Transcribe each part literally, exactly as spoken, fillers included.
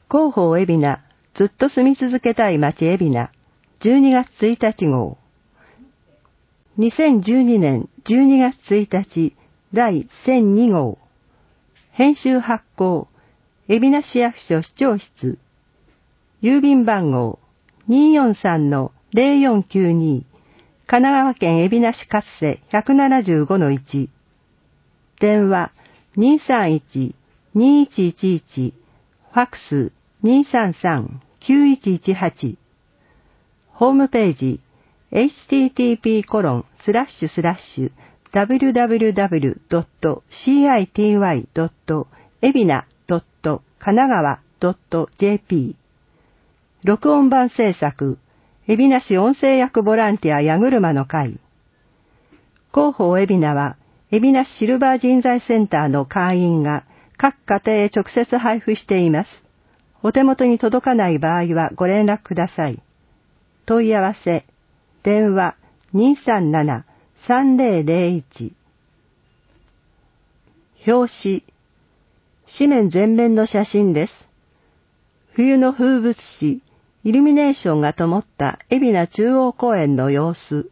広報海老名、ずっと住み続けたい街海老名、じゅうにがつついたち号。にせんじゅうにねんじゅうにがつついたちだいせんに号。編集発行、海老名市役所市長室。郵便番号 にーよんさんのぜろよんきゅうに、神奈川県海老名市勝瀬 ひゃくななじゅうごのいち。電話 にーさんいち にーいちいちいち、ファックス にーさんさん きゅういちいちはち。ホームページ エイチティーティーピーコロンスラッシュスラッシュダブリューダブリューダブリュードットシーアイティーワイドットエビナドットカナガワドットジェーピー。録音版制作、海老名市音声役ボランティア矢車の会。広報海老名は、海老名市シルバー人材センターの会員が各家庭へ直接配布しています。お手元に届かない場合はご連絡ください。問い合わせ、電話 にーさんなな さんぜろぜろいち。表紙、紙面全面の写真です。冬の風物詩、イルミネーションが灯った海老名中央公園の様子。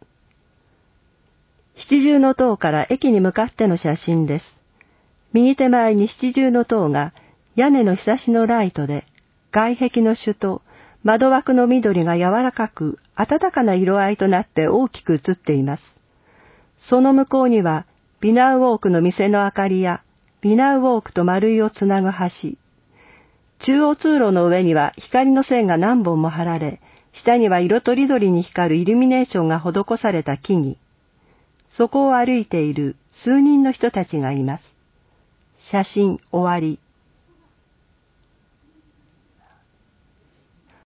七重塔から駅に向かっての写真です。右手前に七重塔が屋根のひさしのライトで、外壁の朱と窓枠の緑が柔らかく暖かな色合いとなって大きく映っています。その向こうにはビナウウォークの店の明かりやビナウウォークと丸井をつなぐ橋。中央通路の上には光の線が何本も張られ、下には色とりどりに光るイルミネーションが施された木々。そこを歩いている数人の人たちがいます。写真終わり。